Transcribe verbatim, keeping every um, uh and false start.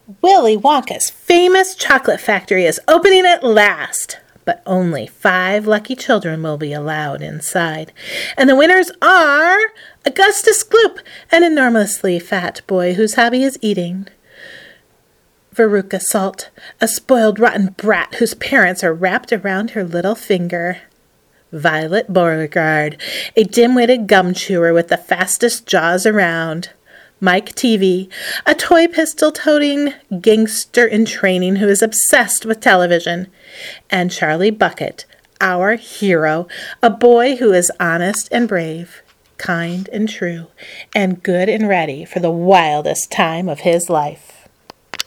Willy Wonka's famous chocolate factory is opening at last, but only five lucky children will be allowed inside. And the winners are Augustus Gloop, an enormously fat boy whose hobby is eating; Veruca Salt, a spoiled rotten brat whose parents are wrapped around her little finger; Violet Beauregard, a dim-witted gum chewer with the fastest jaws around; Mike T V, a toy pistol-toting gangster in training who is obsessed with television; and Charlie Bucket, our hero, a boy who is honest and brave, kind and true, and good and ready for the wildest time of his life.